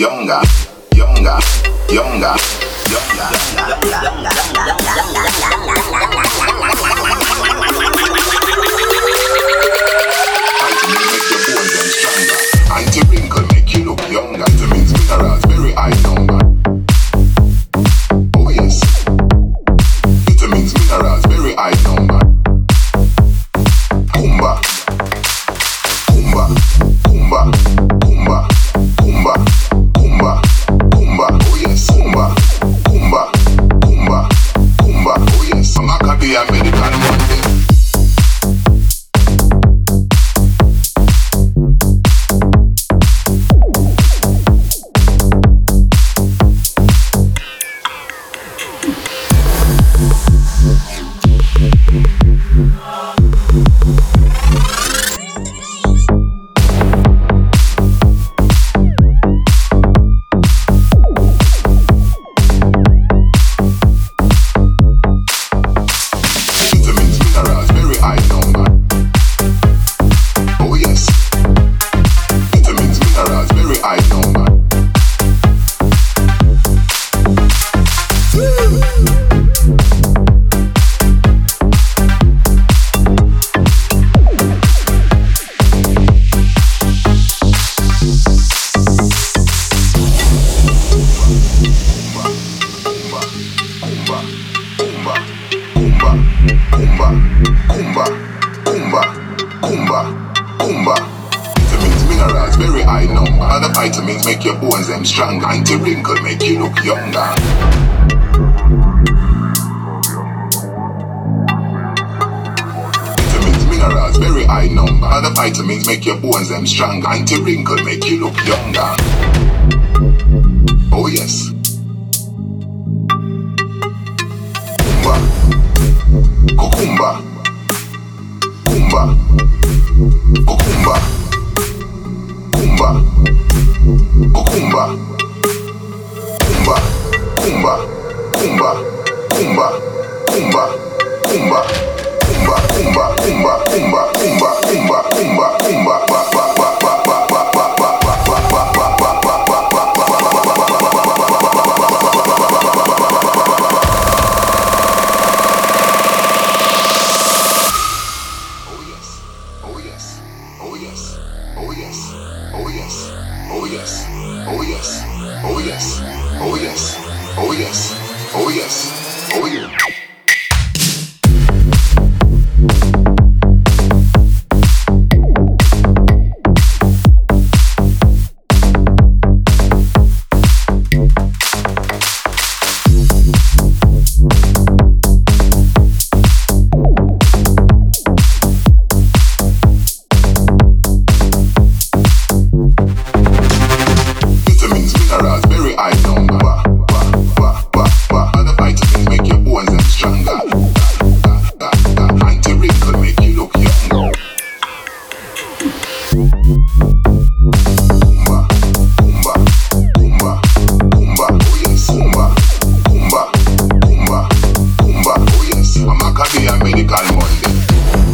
younger, younger, younger, younger. Anti-wrinkle make you look younger. Vitamins, minerals, very high number. Oh yes. Vitamins, minerals, very high number. Kumba, kumba, kumba, kumba, kumba, kumba, kumba. Oh yes, kumba, kumba, kumba, kumba. Oh yes. Macadamia medical Monday. Vitamins make your bones them strong. Anti-wrinkle make you look younger. Vitamins, minerals, very high number. Other vitamins make your bones them strong. Anti-wrinkle make you look younger. Oh yes. Kumba, kukumba, kumba, kukumba, kumba. Kumba, kumba, kumba, kumba, kumba, kumba, kumba, kumba, kumba, kumba, kumba, kumba, kumba, kumba, kumba, Oh yes, oh yes, oh yes, oh yes, oh yes, oh yes, oh yes, oh yes, oh yes, oh yes, oh yes. Medical Monday.